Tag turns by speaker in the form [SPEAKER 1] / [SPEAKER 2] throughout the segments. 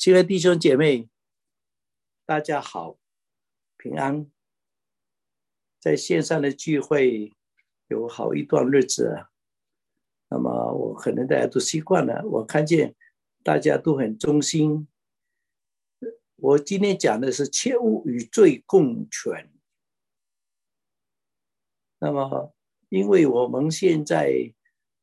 [SPEAKER 1] 亲爱的弟兄姐妹，大家好，平安。在线上的聚会有好一段日子了，那么我可能大家都习惯了，我看见大家都很忠心。我今天讲的是切勿与罪共存。那么因为我们现在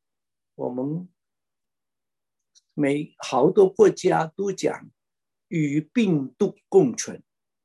[SPEAKER 1] 好多国家都讲与病毒共存，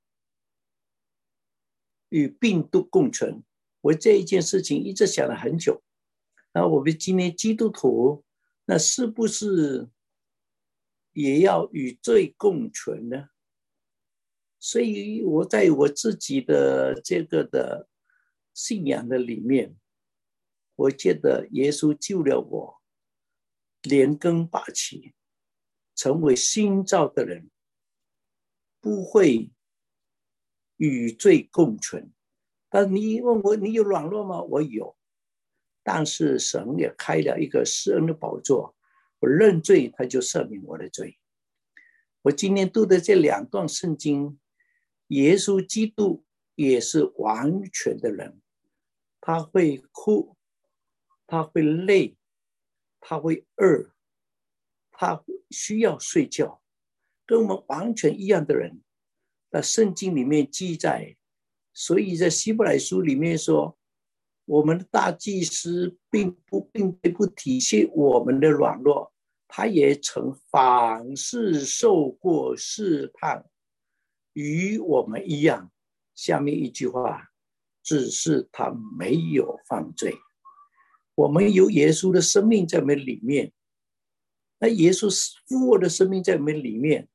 [SPEAKER 1] 与病毒共存，我这一件事情一直想了很久。那我们今天基督徒，那是不是也要与罪共存呢？所以我在我自己的这个的信仰的里面，我觉得耶稣救了我，连根拔起，成为新造的人，不会与罪共存。但你问我，你有软弱吗？我有，但是神也开了一个施恩的宝座，我认罪，他就赦免我的罪。我今天读的这两段圣经，耶稣基督也是完全的人，他会哭，他会累，他会饿，他需要睡觉，跟我们完全一样的人。那圣经里面记载，所以在希伯来书里面说，我们的大祭司并不体现我们的软弱，他也曾凡事受过试探，与我们一样。下面一句话，只是他没有犯罪。我们有耶稣的生命在我们里面，那耶稣复活的生命在我们里面，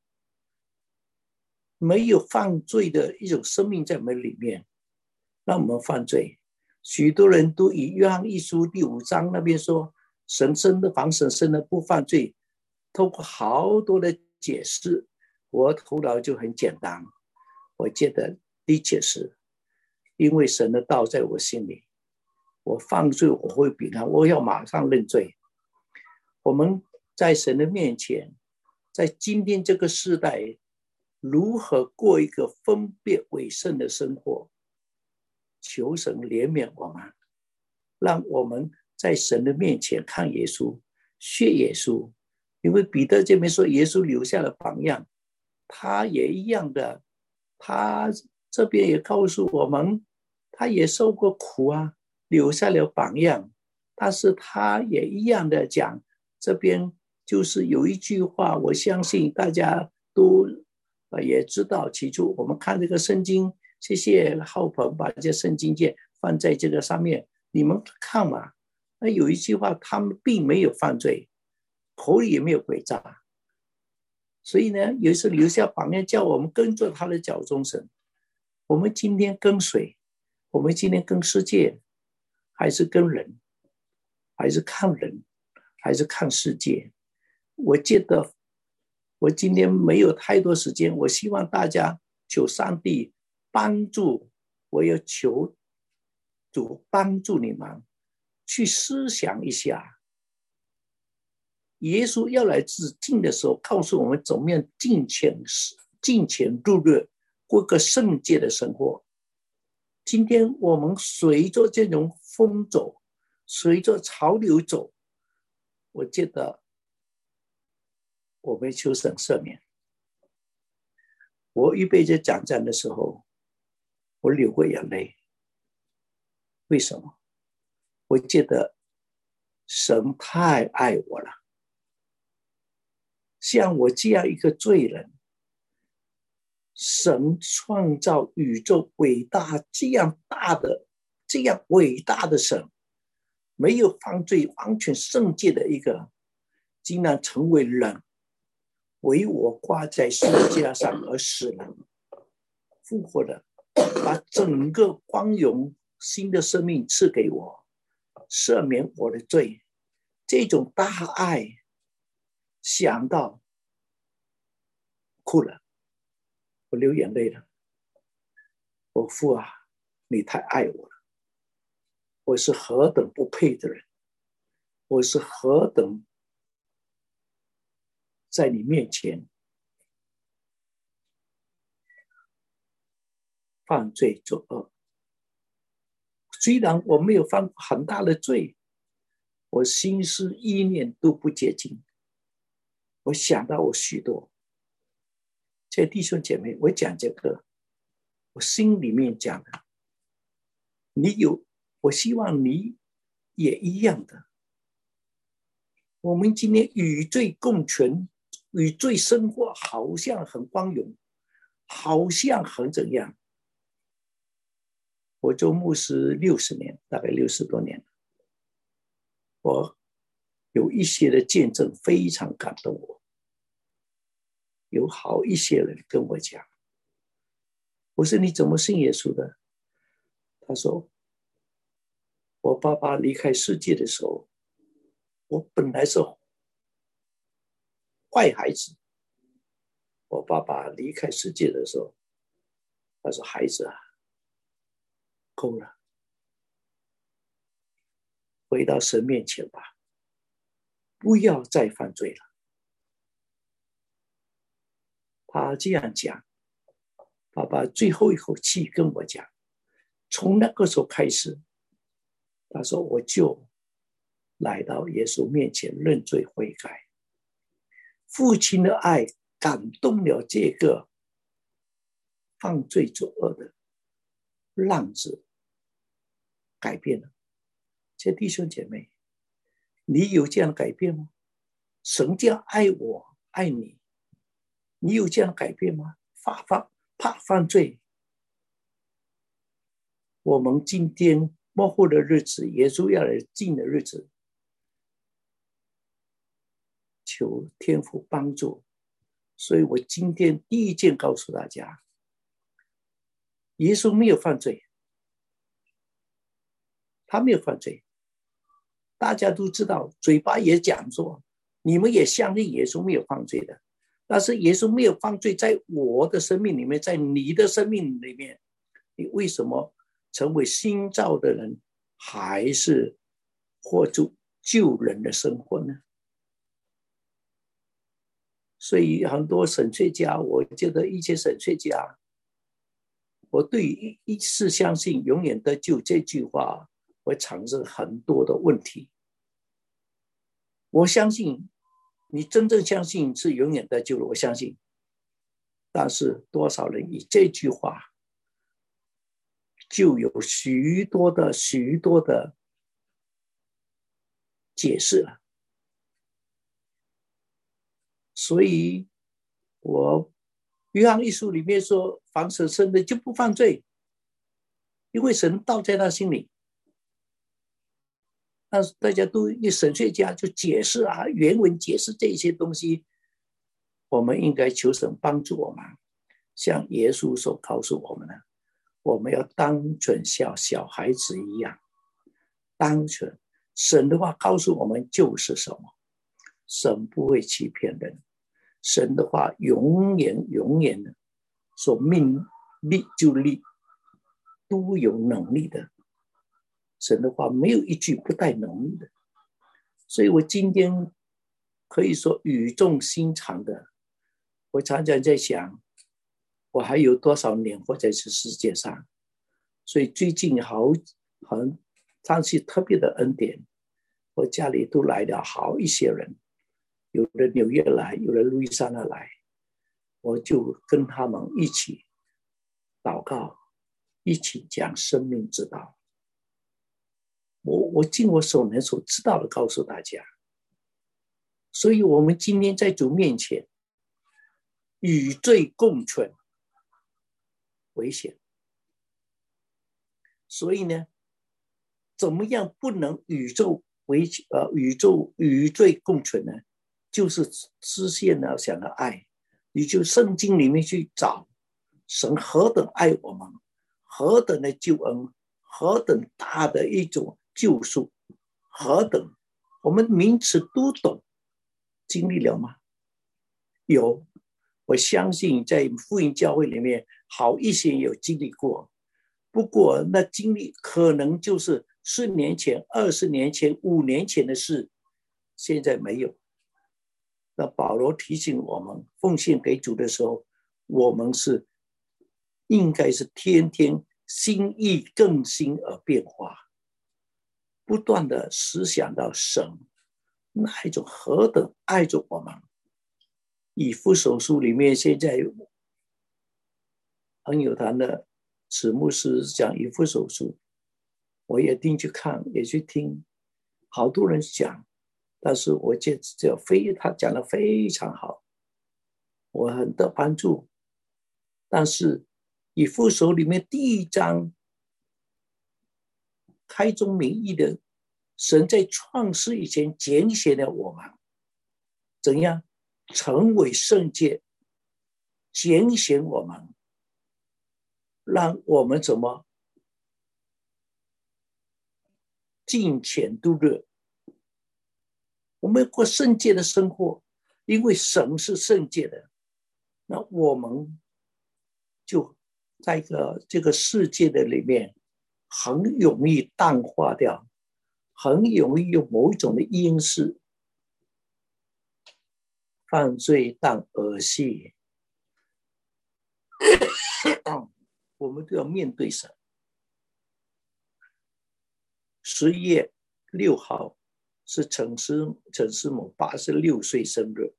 [SPEAKER 1] 没有犯罪的一种生命在我们里面，让我们犯罪。许多人都以约翰一书第5章那边说，神生的防神生的不犯罪，透过好多的解释，我头脑就很简单。我觉得的确是因为神的道在我心里，我犯罪我会比他，我要马上认罪。我们在神的面前，在今天这个时代，如何过一个分别为圣的生活，求神怜悯我们，让我们在神的面前看耶稣，学耶稣。因为彼得这边说耶稣留下了榜样，他也一样的，他这边也告诉我们，他也受过苦啊，留下了榜样。但是他也一样的讲，这边就是有一句话，我相信大家都也知道。起初我们看这个圣经，谢谢浩鹏把这圣经节放在这个上面，你们看嘛。那有一句话，他们并没有犯罪，口里也没有诡诈，所以呢，有时留下榜样，叫我们跟着他的脚踪神。我们今天跟谁？我们今天跟世界，还是跟人？还是看人？还是看世界？我记得我今天没有太多时间，我希望大家求上帝帮助，我要求主帮助你们去思想一下，耶稣要来自尽的时候，告诉我们怎么样敬虔度日，过个圣洁的生活。今天我们随着这种风走，随着潮流走，我觉得我们求神赦免。我预备这讲章的时候，我流过眼泪。为什么？我觉得神太爱我了。像我这样一个罪人，神创造宇宙伟大这样伟大的神，没有犯罪完全圣洁的一个，竟然成为人，为我挂在十字架上而死了，复活了，把整个光荣新的生命赐给我，赦免我的罪。这种大爱，想到哭了，我流眼泪了。我父啊，你太爱我了，我是何等不配的人，我是何等在你面前犯罪作恶。虽然我没有犯很大的罪，我心思意念都不洁净，我想到我许多。这弟兄姐妹，我讲这个，我心里面讲的，我希望你也一样的。我们今天与罪共存，与罪生活，好像很光荣，好像很怎样。我做牧师60年，大概60多年，我有一些的见证非常感动我。有好一些人跟我讲，我说你怎么信耶稣的？他说，我爸爸离开世界的时候，我本来是坏孩子。我爸爸离开世界的时候，他说，孩子啊，够了，回到神面前吧，不要再犯罪了。他这样讲，爸爸最后一口气跟我讲，从那个时候开始，他说我就来到耶稣面前认罪悔改。父亲的爱感动了这个犯罪作恶的浪子，改变了。这弟兄姐妹，你有这样改变吗？神这样爱我爱你，你有这样改变吗？怕犯罪。我们今天末后的日子，耶稣要来近的日子，求天父帮助。所以我今天第一件告诉大家，耶稣没有犯罪，他没有犯罪。大家都知道，嘴巴也讲说，你们也相信耶稣没有犯罪的。但是耶稣没有犯罪，在我的生命里面，在你的生命里面，你为什么成为新造的人，还是活出救人的生活呢？所以很多神学家，我觉得一些神学家，我对于一次相信永远得救这句话会产生很多的问题。我相信你真正相信是永远得救了，我相信。但是多少人以这句话就有许多的解释了。所以我约翰一书里面说，凡所生的就不犯罪，因为神道在他心里。但是大家都神学家就解释啊，原文解释这些东西，我们应该求神帮助我们，像耶稣所告诉我们的，我们要单纯像小孩子一样单纯。神的话告诉我们就是什么？神不会欺骗人，神的话永远的所命立就立，都有能力的。神的话没有一句不带能力的。所以我今天可以说语重心长的，我常常在想，我还有多少年活在这世界上。所以最近上次特别的恩典，我家里都来了好一些人，有的纽约来，有的路易莎那来，我就跟他们一起祷告，一起讲生命之道。我尽我所能所知道的告诉大家。所以我们今天在主面前与罪共存，危险。所以呢，怎么样不能与罪共存呢？就是实现了想要爱。你就圣经里面去找神何等爱我们，何等的救恩，何等大的一种救赎，何等我们名词都懂，经历了吗？有，我相信在福音教会里面好一些有经历过，不过那经历可能就是4年前、20年前、5年前的事，现在没有。那保罗提醒我们，奉献给主的时候，我们是应该是天天心意更新而变化，不断的思想到神那一种何等爱着我们。以弗所书里面现在很有谈的史牧师讲以弗所书，我也进去看也去听，好多人讲，但是我觉得他讲的非常好，我很得帮助。但是以弗所里面第1章开宗明义的，神在创世以前拣选了我们，怎样成为圣洁，拣选我们，让我们怎么敬虔度日，我们过圣洁的生活，因为神是圣洁的，那我们就在这个世界的里面很容易淡化掉，很容易有某种的因素犯罪当儿戏我们都要面对神。11月6号是陈师母86岁生日，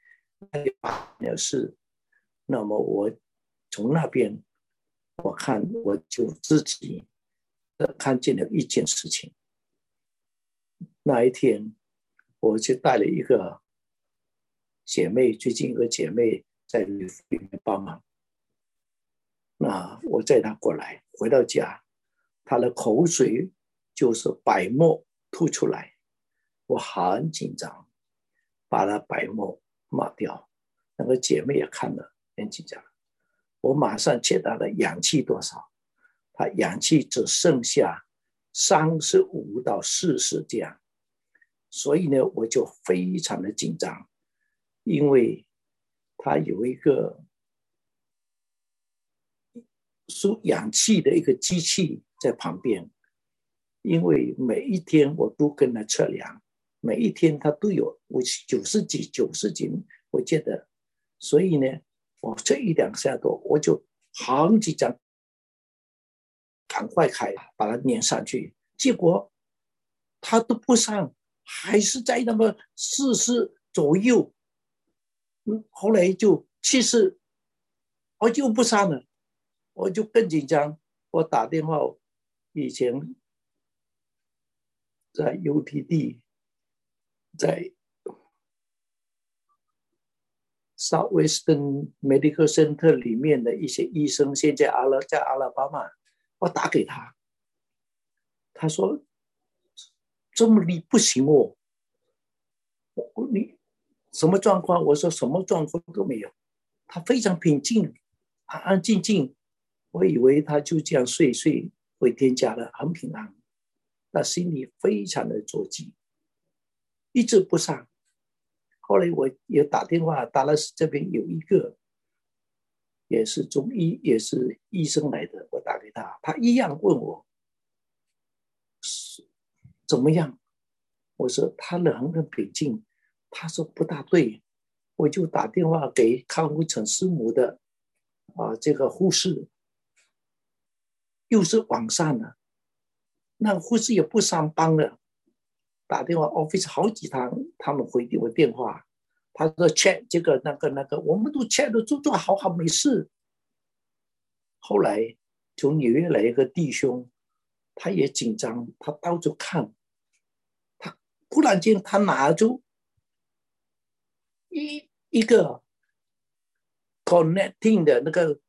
[SPEAKER 1] 那么我从那边我就自己看见了一件事情。那一天我就带了一个姐妹，最近一个姐妹在里面帮忙，那我载她过来，回到家，她的口水就是白沫吐出来，我很紧张，把她白沫抹掉。那个姐妹也看了，很紧张。我马上check她的氧气多少，她氧气只剩下35到40这样，所以呢，我就非常的紧张，因为她有一个输氧气的一个机器在旁边，因为每一天我都跟他测量，每一天他都有90几，我觉得，所以呢，我这1-2下多我就很紧张，赶快把它粘上去，结果他都不上，还是在那么40左右，后来就70，我就不上了。我就更紧张，我打电话，以前在 UTD， 在 Southwestern Medical Center 里面的一些医生，现在在阿拉巴马，我打给他，他说这么离不行哦，你什么状况？我说什么状况都没有，他非常平静，安安静静。我以为他就这样睡回天家了，很平安，那心里非常的着急，一直不上。后来我也打电话，达拉斯这边有一个也是中医，也是医生来的，我打给他，他一样问我怎么样，我说他人很平静，他说不大对，我就打电话给看护陈师母的这个护士，又是晚上了，那护士也不上班了，打电话 office 好几趟，他们回我电话，他说 check 这个那个，我们都 check 都做好没事。后来从纽约来一个弟兄，他也紧张，他到处看，他突然间他拿出一个 connecting 的那个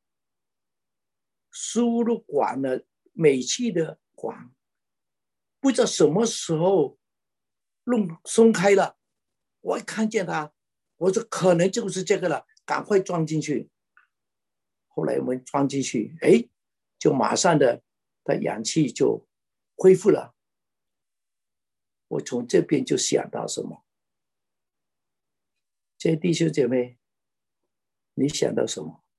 [SPEAKER 1] 输入管的煤气的管，不知道什么时候松开了，我一看见他，我说可能就是这个了，赶快装进去。后来我们装进去，就马上的氧气就恢复了。我从这边就想到什么？这些弟兄姐妹，你想到什么？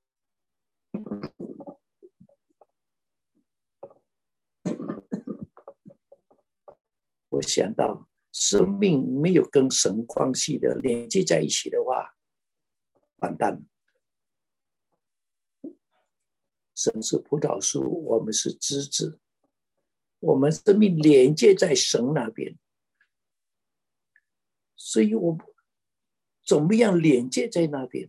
[SPEAKER 1] 我想到生命没有跟神关系的连接在一起的话，完蛋了。 神是葡萄树，我们是枝子，我们生命连接在神那边。所以我怎么样连接在那边？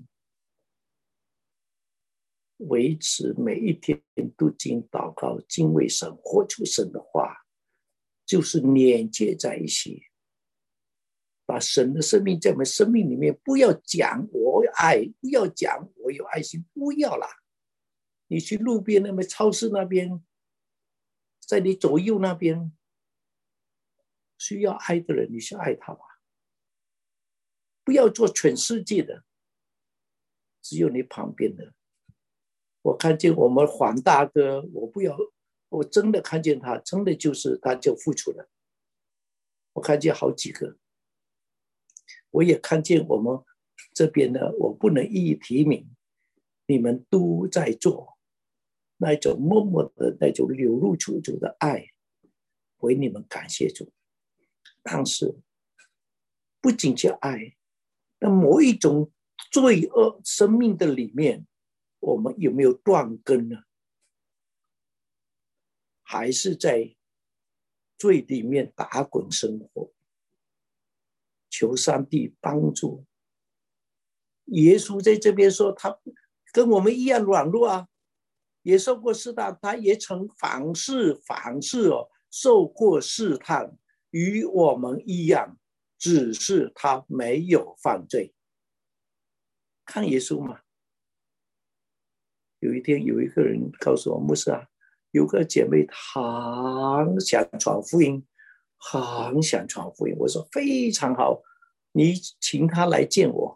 [SPEAKER 1] 维持每一天读经祷告，敬畏神，活出神的话，就是连接在一起。把神的生命在我们生命里面，不要讲我爱，不要讲我有爱心，不要啦。你去路边那边超市那边，在你左右那边需要爱的人，你去爱他吧。不要做全世界的，只有你旁边的。我看见我们黄大哥，我真的看见他，真的就是他就付出了。我看见好几个，我也看见我们这边呢，我不能一一提名，你们都在做那种默默的那种流露出主的爱，为你们感谢主。但是不仅叫爱，那某一种罪恶生命的里面，我们有没有断根呢？还是在罪里面打滚生活？求上帝帮助。耶稣在这边说，他跟我们一样软弱啊，也受过试探，他也曾凡事受过试探，与我们一样，只是他没有犯罪。看耶稣嘛。有一天有一个人告诉我，牧师啊，有个姐妹很想传福音，很想传福音。我说非常好，你请她来见我，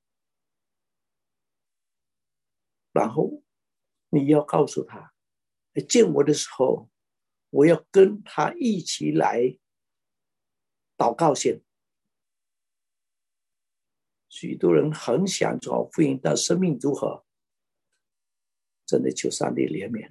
[SPEAKER 1] 然后你要告诉她，见我的时候，我要跟她一起来祷告先。许多人很想传福音，但生命如何？真的求上帝怜悯。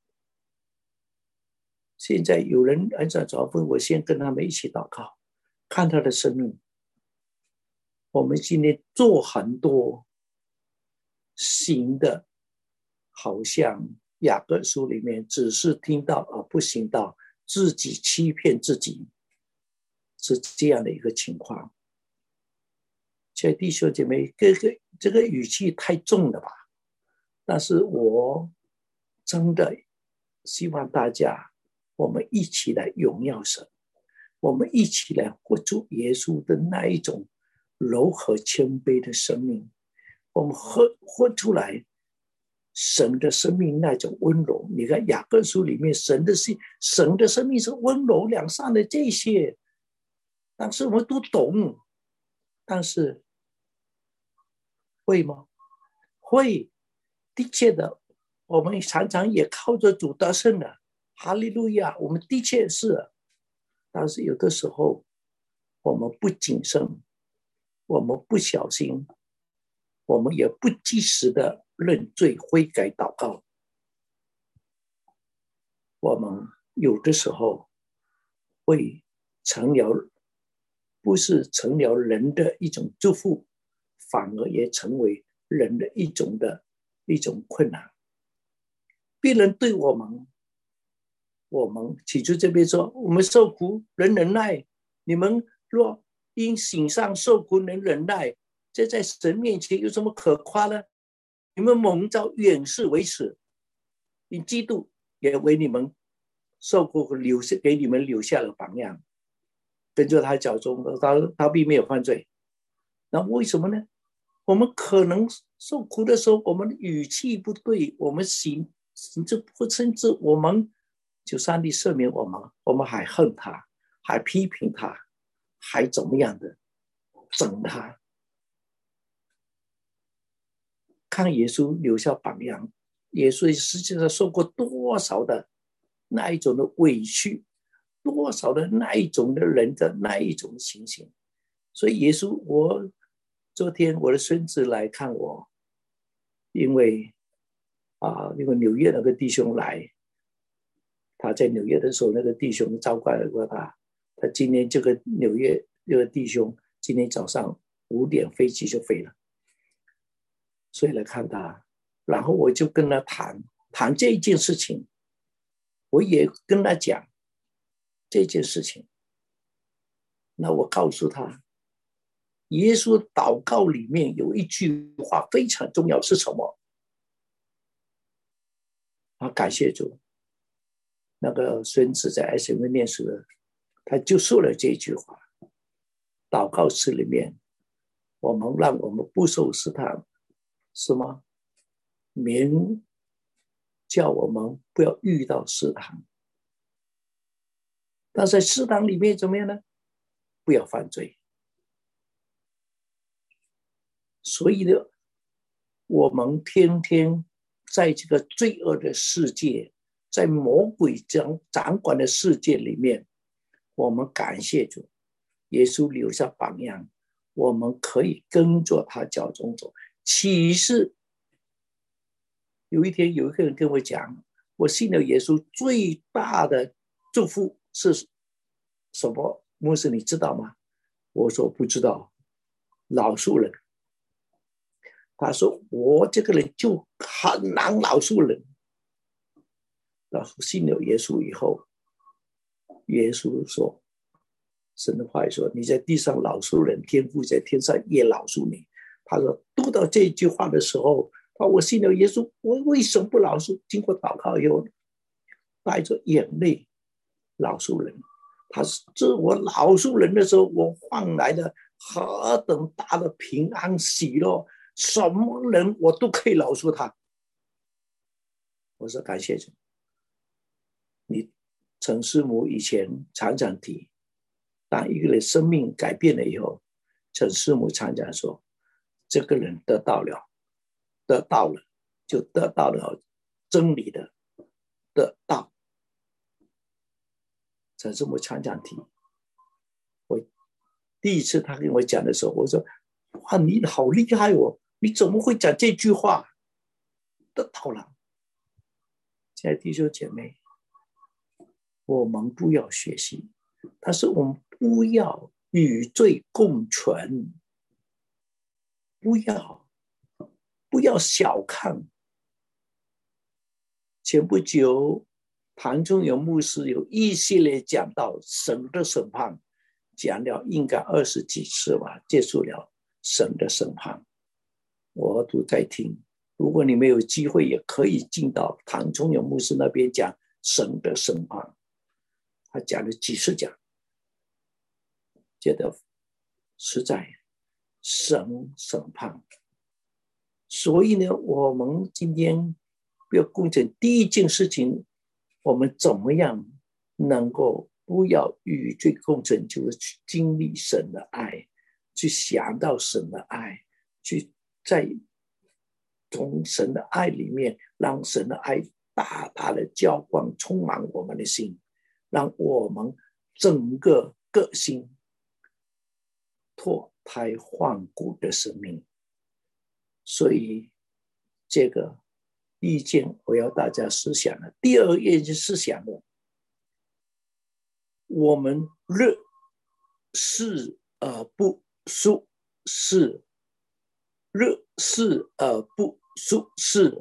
[SPEAKER 1] 现在有人很想传福音，我先跟他们一起祷告，看他的生命。我们今天做很多行的，好像雅各书里面只是听到而不行道，自己欺骗自己，是这样的一个情况。亲爱的弟兄姐妹，这个语气太重了吧？但是我真的希望大家，我们一起来荣耀神，我们一起来活出耶稣的那一种柔和谦卑的生命，我们活出来神的生命那种温柔。你看雅各书里面神的生命是温柔良善的，这些但是我们都懂，但是会吗？会，的确的，我们常常也靠着主得胜了，哈利路亚，我们的确是。但是有的时候我们不谨慎，我们不小心，我们也不及时的认罪悔改祷告，我们有的时候会成了，不是成了人的一种祝福，反而也成为人的一种困难。别人对我们起初这边说，我们受苦能忍耐，你们若因行上受苦能忍耐，这在神面前有什么可夸呢？你们蒙召远视为耻，因基督也为你们受苦，给你们留下了榜样。跟着他脚中，他并没有犯罪。那为什么呢？我们可能受苦的时候，我们语气不对，我们行这不，甚至我们就上帝赦免我们还恨他，还批评他，还怎么样的整他。看耶稣留下榜样，耶稣实际上受过多少的那一种的委屈，多少的那一种的人的那一种情形。所以耶稣，昨天我的孙子来看我，因为纽约那个弟兄来，他在纽约的时候，那个弟兄照顾过他。他今天这个纽约这个弟兄今天早上5点飞机就飞了，所以来看他。然后我就跟他谈， 谈这一件事情，我也跟他讲这件事情。那我告诉他，耶稣祷告里面有一句话非常重要，是什么？感谢主，那个孙子在 SM 念书的，他就说了这句话：祷告室里面，让我们不受试探，是吗？免叫我们不要遇到试探。但在试探里面怎么样呢？不要犯罪。所以呢，我们天天在这个罪恶的世界，在魔鬼掌管的世界里面，我们感谢主，耶稣留下榜样，我们可以跟着他脚中走。启示有一天有一个人跟我讲，我信了耶稣最大的祝福是什么？牧师你知道吗？我说不知道。饶恕人。他说我这个人就很难饶恕人。然后信了耶稣以后，耶稣说，神的话说，你在地上饶恕人，天父在天上也饶恕你。他说读到这句话的时候，我信了耶稣，我为什么不饶恕？经过祷告以后，带着眼泪饶恕人。他是我饶恕人的时候，我换来了何等大的平安喜乐，什么人我都可以饶恕他。我说感谢主。你陈师母以前常常提，当一个人生命改变了以后，陈师母常常说，这个人得到了就得到了真理的得到。陈师母常常提。我第一次他跟我讲的时候，我说哇，你好厉害哦，你怎么会讲这句话？得到了。现在弟兄姐妹，我们不要学习，但是我们不要与罪共存，不要小看。前不久唐中勇牧师有一系列讲到神的审判，讲了应该20几次吧，结束了神的审判，我都在听。如果你没有机会，也可以进到唐中勇牧师那边讲神的审判，他讲了几次讲，觉得实在神审判。所以呢，我们今天要共成第一件事情，我们怎么样能够不要与罪共存，就是去经历神的爱，去想到神的爱，去在从神的爱里面，让神的爱大大的浇灌充满我们的心，让我们整个个性脱胎换骨的生命。所以这个第一件我要大家思想的。第二件思想的，我们乐视而不疏视，乐视而不疏视。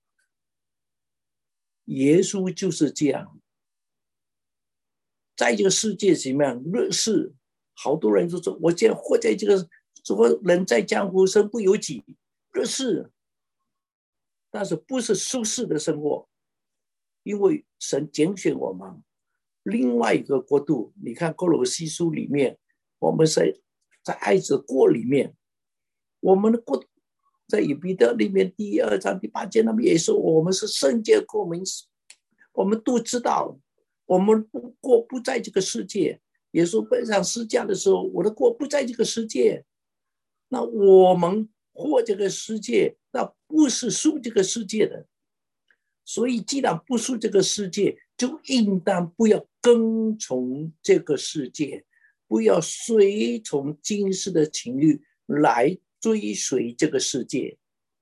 [SPEAKER 1] 耶稣就是这样，在这个世界里面乐视，好多人都说我现在活在这个，说人在江湖身不由己，乐视，但是不是舒适的生活，因为神拣选我们另外一个国度。你看哥罗西书里面，我们是在爱子国里面，我们的国在以彼得里面第2章第8节那边也说，我们是圣洁国民，我们都知道我们不在这个世界。耶稣背上十字架的时候，我的国不在这个世界，那我们活这个世界，那不是属这个世界的。所以既然不属这个世界，就应当不要跟从这个世界，不要随从今世的情欲来追随这个世界。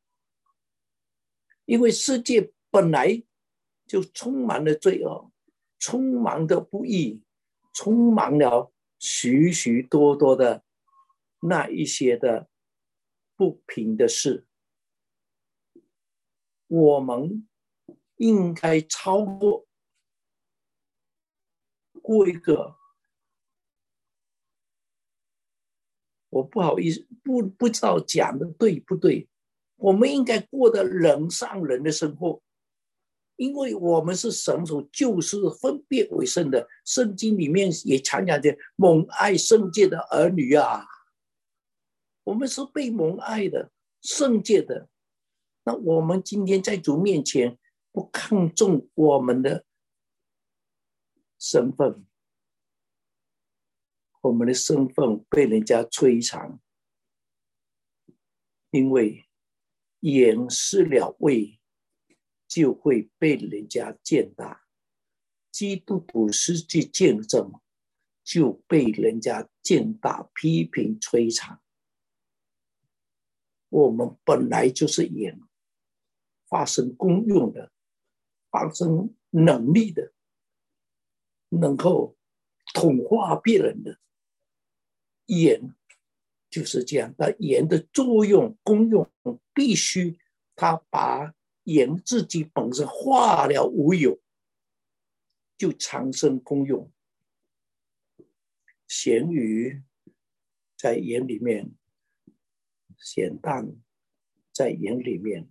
[SPEAKER 1] 因为世界本来就充满了罪恶，充满了不义，充满了许许多多的那一些的不平的事。我们应该超过一个，我不好意思，不知道讲的对不对，我们应该过得人上人的生活，因为我们是神所救赎分别为圣的，圣经里面也常讲的蒙爱圣洁的儿女啊，我们是被蒙爱的圣洁的。那我们今天在主面前不看重我们的身份，我们的身份被人家摧残，因为盐失了味，就会被人家践踏。基督徒失去见证，就被人家践踏、批评、摧残。我们本来就是盐，发生功用的，发生能力的，能够同化别人的。盐就是这样，但盐的作用、功用必须它把盐自己本身化了无有，就产生功用。咸鱼在盐里面，咸蛋在盐里面，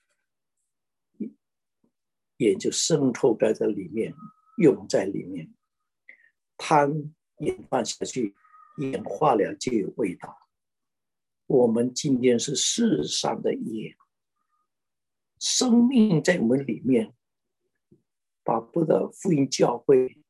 [SPEAKER 1] 盐就渗透在这里面，用在里面。汤盐放下去，盐化了就有味道。我们今天是世上的盐，生命在我们里面，巴不得福音教会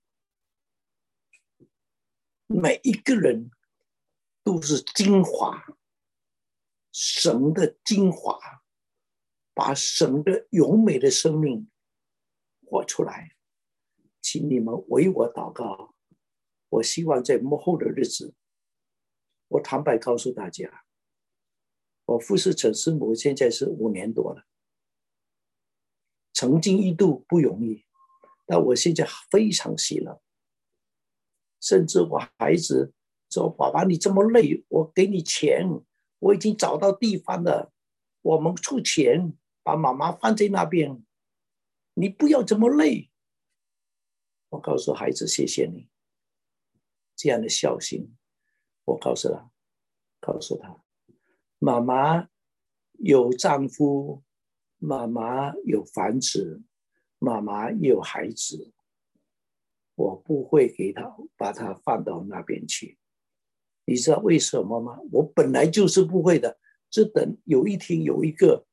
[SPEAKER 1] 每一个人都是精华，神的精华，把神的永美的生命活出来。请你们为我祷告，我希望在末后的日子，我坦白告诉大家，我服侍陈师母现在是5年多了，曾经一度不容易，但我现在非常喜乐。甚至我孩子说：“爸爸，你这么累，我给你钱，我已经找到地方了，我们出钱把妈妈放在那边，你不要这么累。”我告诉孩子：“谢谢你这样的孝心。”我告诉他，妈妈有丈夫，妈妈有房子，妈妈有孩子，我不会把他放到那边去。你知道为什么吗？我本来就是不会的，只等有一天有一个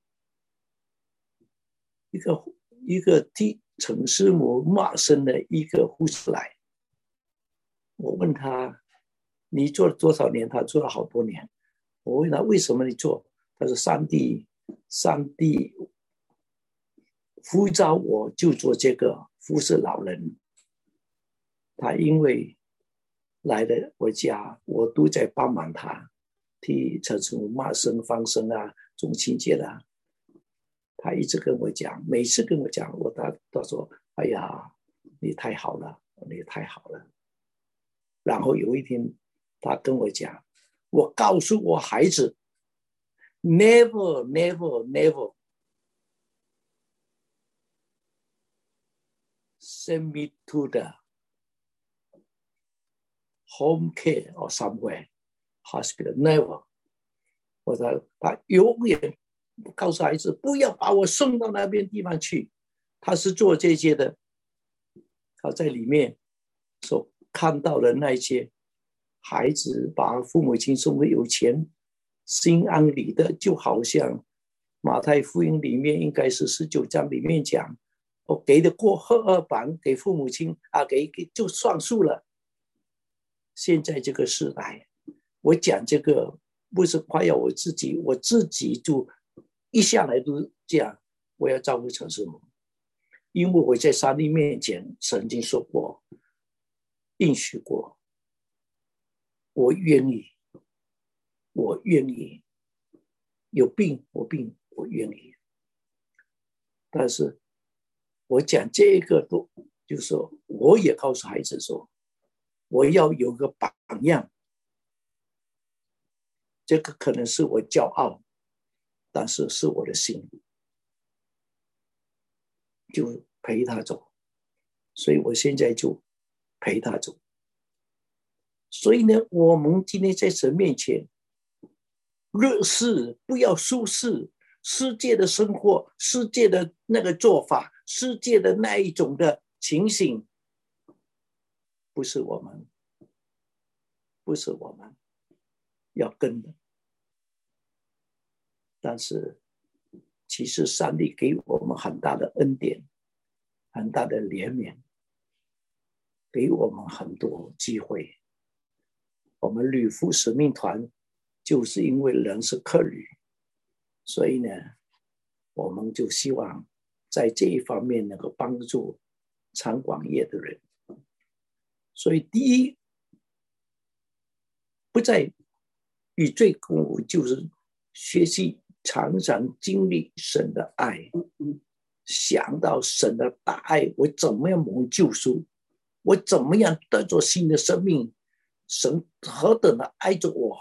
[SPEAKER 1] 替陈师母骂声的一个护士来，我问他你做了多少年？他做了好多年。我问他为什么你做？他说上帝呼召我就做这个服侍老人。他因为来了我家，我都在帮忙他，替陈师母骂声放生啊，种清洁啊。他一直跟我讲，每次跟我讲，他说：“哎呀，你太好了，你太好了。”然后有一天，他跟我讲，我告诉我孩子 ，never never never send me to the home care or somewhere hospital never。我说他永远告诉孩子不要把我送到那边地方去。他是做这些的，他在里面所看到的那些孩子把父母亲送回有钱心安理得，就好像马太福音里面应该是19章里面讲，我给的过2版给父母亲啊，给就算数了。现在这个时代，我讲这个不是夸耀我自己，我自己就一向来都这样，我要照顾陈师母，因为我在上帝面前曾经说过，应许过，我愿意，有病我愿意。但是我讲这个都就是说，我也告诉孩子说，我要有个榜样。这个可能是我骄傲，但是是我的心。 就陪他走，所以我现在就陪他走。所以呢，我们今天在神面前，热事不要舒适，世界的生活，世界的那个做法，世界的那一种的情形，不是我们要跟的。但是其实上帝给我们很大的恩典，很大的怜悯，给我们很多机会。我们旅夫使命团就是因为人是客旅，所以呢，我们就希望在这一方面能够帮助产广业的人。所以第一，不再与罪共舞，就是学习常常经历神的爱，想到神的大爱，我怎么样蒙救赎，我怎么样得着新的生命，神何等的爱着我，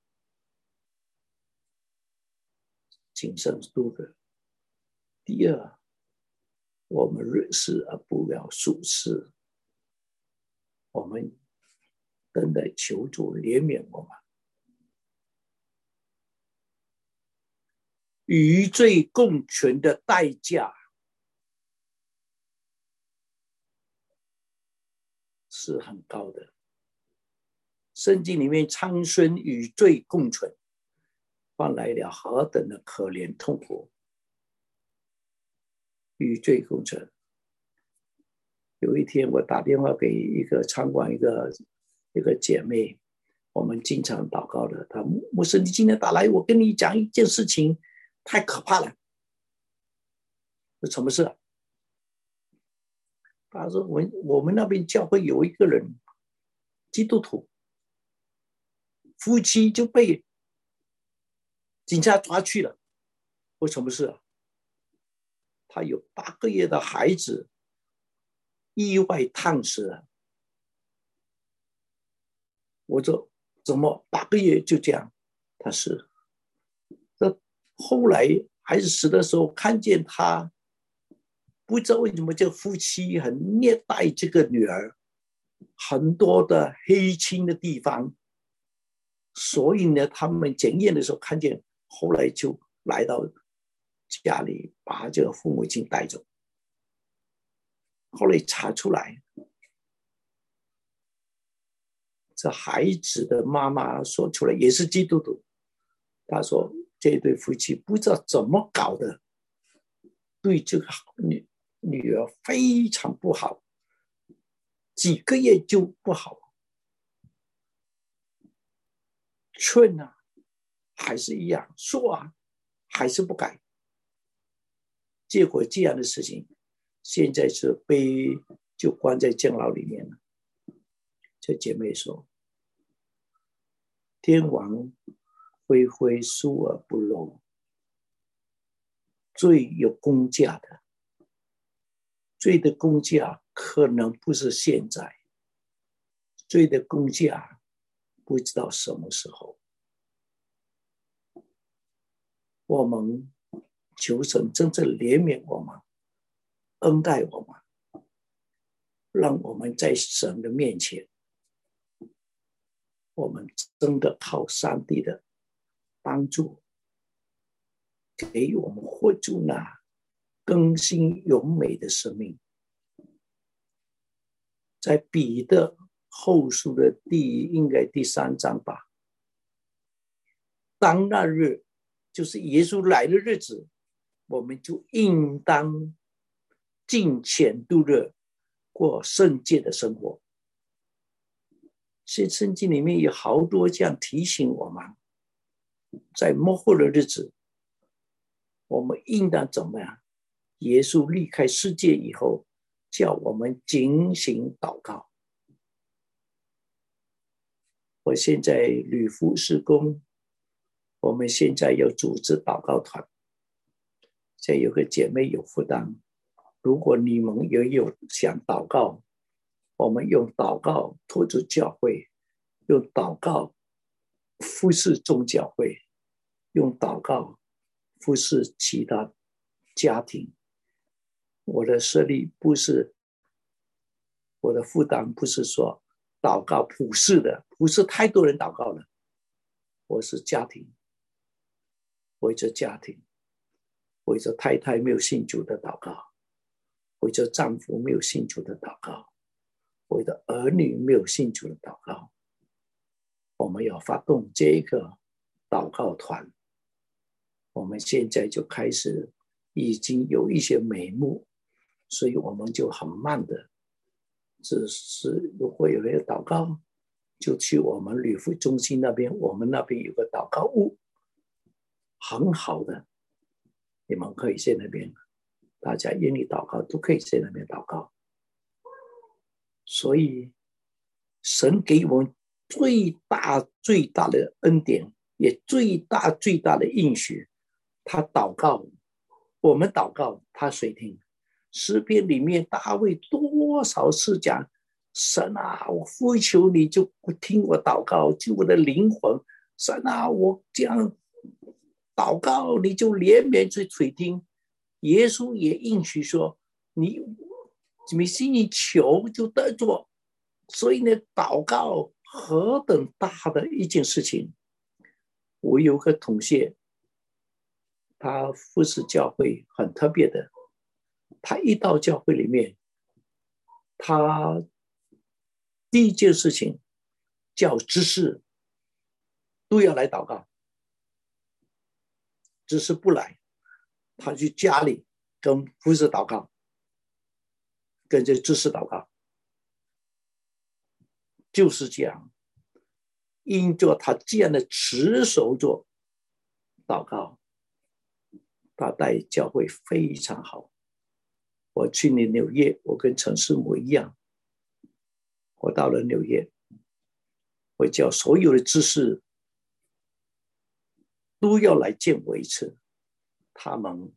[SPEAKER 1] 谨慎度日。第二，我们认识而不要俗世，我们真的求主怜悯我们。与罪共存的代价是很高的。圣经里面参孙与罪共存，换来了何等的可怜痛苦。与罪共存。有一天我打电话给一个餐馆一个姐妹，我们经常祷告的，她牧师，你今天打来，我跟你讲一件事情，太可怕了。是什么事？他说我们那边教会有一个人，基督徒，夫妻就被警察抓去了。为什么事？他有8个月的孩子意外烫死了。我说怎么8个月就这样？他是，后来孩子死的时候看见他，不知道为什么这夫妻很虐待这个女儿，很多的黑青的地方，所以呢，他们检验的时候看见，后来就来到家里把这个父母亲带走。后来查出来，这孩子的妈妈说出来也是基督徒，他说这对夫妻不知道怎么搞的，对这个女儿非常不好，几个月就不好，劝啊还是一样，说啊还是不改，结果这样的事情现在是被就关在监牢里面了。这姐妹说，天网恢恢，疏而不漏，罪有公价的，罪的公价可能不是现在，罪的公价不知道什么时候。我们求神真正怜悯我们，恩待我们，让我们在神的面前，我们真的靠上帝的帮助，给我们活出那更新永美的生命。在彼得后书的应该第3章吧，当那日就是耶稣来的日子，我们就应当尽虔度日，过圣洁的生活。圣经里面有好多这样提醒我们，在末后的日子，我们应当怎么样？耶稣离开世界以后，叫我们警醒祷告。我现在旅夫事工，我们现在要组织祷告团，现在有个姐妹有负担，如果你们也有想祷告，我们用祷告托住教会，用祷告服侍众教会，用祷告服侍其他家庭。 我的设立不是，我的负担不是说祷告普世的，不是太多人祷告了。我是家庭，为着家庭，为着太太没有信主的祷告，为着丈夫没有信主的祷告，为着儿女没有信主的祷告。我们要发动这个祷告团，我们现在就开始已经有一些眉目，所以我们就很慢的，只是如果有人祷告，就去我们旅服中心那边，我们那边有个祷告屋，很好的，你们可以在那边，大家愿意祷告都可以在那边祷告。所以神给我们最大的恩典，也最大的应许，他祷告，我们祷告他谁听？诗篇里面大卫多少次讲，神啊，我呼求你就听我祷告，救我的灵魂。神啊，我这样祷告你就怜悯去垂听。耶稣也应许说，你心里求就得着。所以呢，祷告何等大的一件事情。我有个同学，他服侍教会很特别的，他一到教会里面，他第一件事情叫执事都要来祷告，执事不来，他去家里跟服侍祷告，跟这执事祷告，就是这样。因着他这样的持守做祷告，他带教会非常好。我去年纽约，我跟陈师母一样，我到了纽约，我叫所有的知识都要来见我一次。他们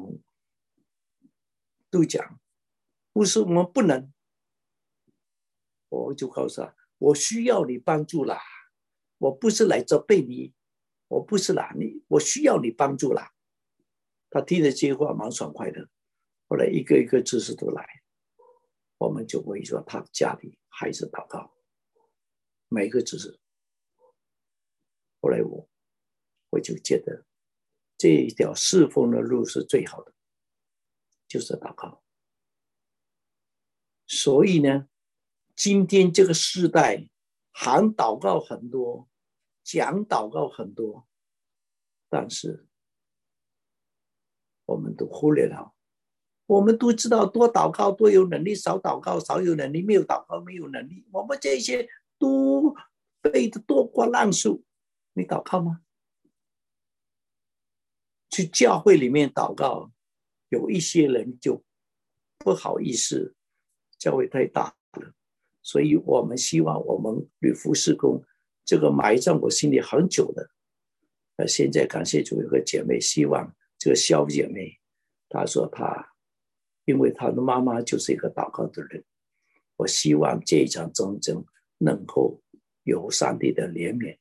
[SPEAKER 1] 都讲，不是我们不能，我就告诉他，我需要你帮助啦，我不是来责备你，我不是啦你，我需要你帮助啦。他听了这句话蛮爽快的。后来一个一个知识都来，我们就会说他家里还是祷告，每个知识。后来我就觉得这一条侍奉的路是最好的，就是祷告。所以呢，今天这个时代喊祷告很多，讲祷告很多，但是我们都忽略了。我们都知道多祷告多有能力，少祷告少有能力，没有祷告没有能力，我们这些都背得多过烂树。你祷告吗？去教会里面祷告，有一些人就不好意思，教会太大了，所以我们希望我们旅服事工这个埋在我心里很久的。现在感谢主，有个姐妹，希望这个肖姐妹，她说因为她的妈妈就是一个祷告的人，我希望这一场战争能够有上帝的怜悯。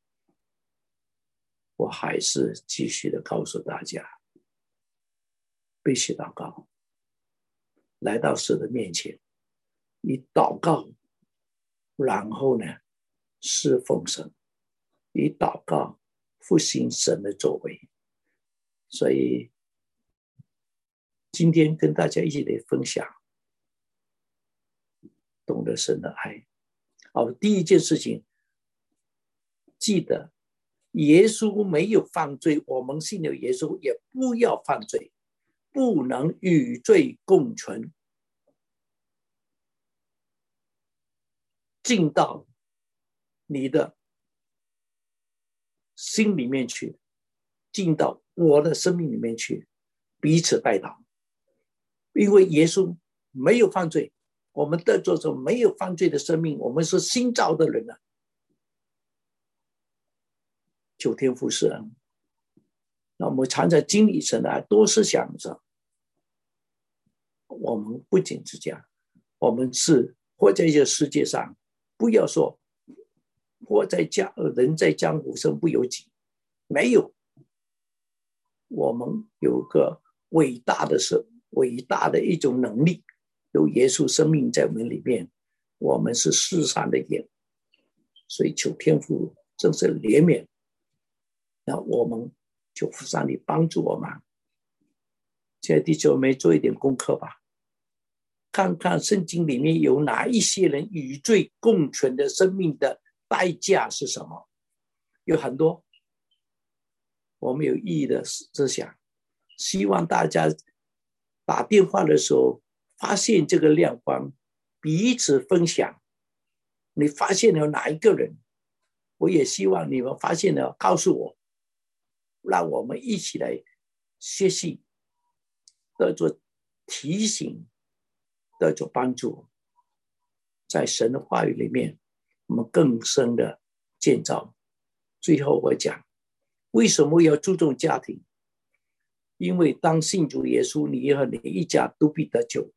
[SPEAKER 1] 我还是继续的告诉大家，必须祷告，来到神的面前，以祷告，然后呢，侍奉神，以祷告复兴神的作为。所以今天跟大家一起来分享，懂得神的爱。第一件事情，记得耶稣没有犯罪，我们信了耶稣也不要犯罪，不能与罪共存，进到你的心里面去，进到我的生命里面去，彼此代祷。因为耶稣没有犯罪，我们得着这没有犯罪的生命，我们是新造的人了。求天父施恩，那我们常在经历神的爱，多是想着我们不仅是这样，我们是活在这个世界上，不要说人在江湖身不由己，没有，我们有个伟大的伟大的一种能力，有耶稣生命在我们里面，我们是世上的盐，所以求天父正是怜悯，那我们就父上帝帮助我们。现在弟兄们做一点功课吧，看看圣经里面有哪一些人与罪共存的生命的代价是什么？有很多，我们有意义的思想，希望大家打电话的时候发现这个亮光，彼此分享。你发现了哪一个人？我也希望你们发现了告诉我，让我们一起来学习，得做提醒，得做帮助，在神的话语里面我们更深的建造。最后我讲，为什么要注重家庭？因为当信主耶稣，你和你一家都必得救。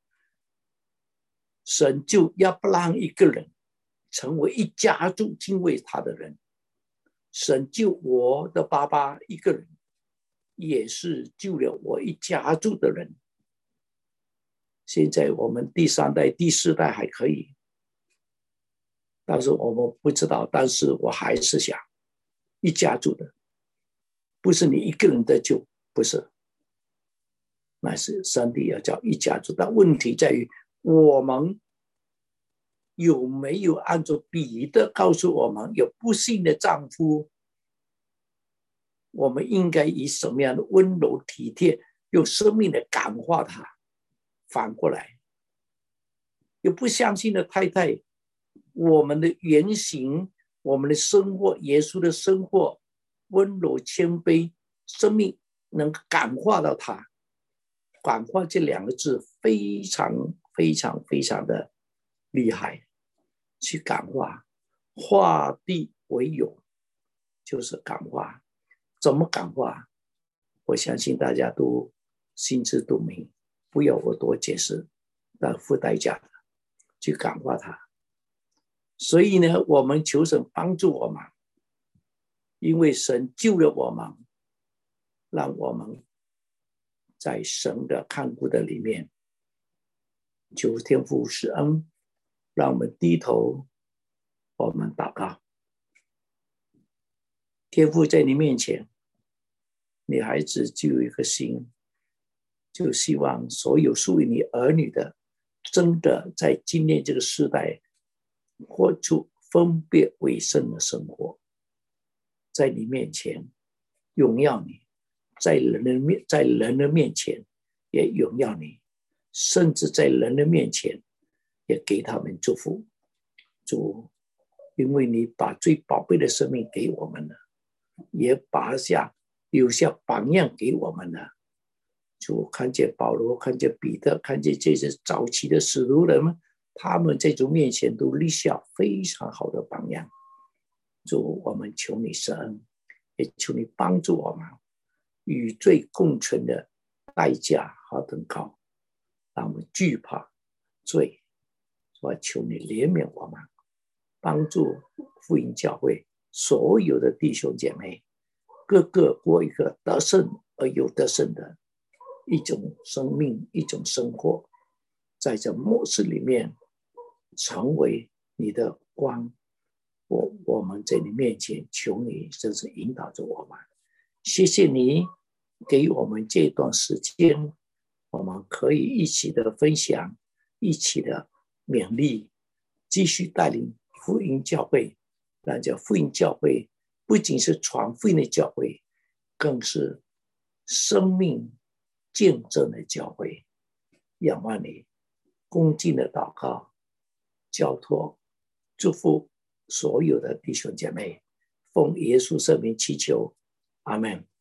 [SPEAKER 1] 神就要不让一个人成为一家族敬畏他的人。神救我的爸爸一个人，也是救了我一家族的人。现在我们第3代、第4代还可以，但是我们不知道。但是我还是想，一家族的，不是你一个人得救，不是，那是上帝要叫一家族。但问题在于，我们有没有按照彼得告诉我们，有不幸的丈夫，我们应该以什么样的温柔体贴，用生命的感化他？反过来，有不相信的太太，我们的言行，我们的生活，耶稣的生活，温柔谦卑，生命能感化到他。感化这2个字非常非常非常的厉害，去感化，化地为友，就是感化。怎么感化？我相信大家都心知肚明，不要我多解释，但付代价的去感化他。所以呢，我们求神帮助我们，因为神救了我们，让我们在神的看顾的里面，求天父施恩，让我们低头，我们祷告。天父，在你面前，女孩子就有一颗心，就希望所有属于你儿女的，真的在今天这个时代活出分别为圣的生活，在你面前荣耀你，在人的面前也荣耀你，甚至在人的面前也给他们祝福。主，因为你把最宝贝的生命给我们了，也留下榜样给我们了。主，看见保罗，看见彼得，看见这些早期的使徒人们，他们在主面前都立下非常好的榜样。主，我们求你施恩，也求你帮助我们，与罪共存的代价何等高，让我们惧怕罪。我求你怜悯我们，帮助福音教会所有的弟兄姐妹，个个过一个得胜而又得胜的一种生命，一种生活，在这末世里面成为你的光。我们在你面前求你真是引导着我们。谢谢你给我们这段时间，我们可以一起的分享，一起的勉励，继续带领福音教会，让这福音教会不仅是传福音的教会，更是生命见证的教会。仰望你，恭敬的祷告，交托，祝福所有的弟兄姐妹，奉耶稣圣名祈求，阿们。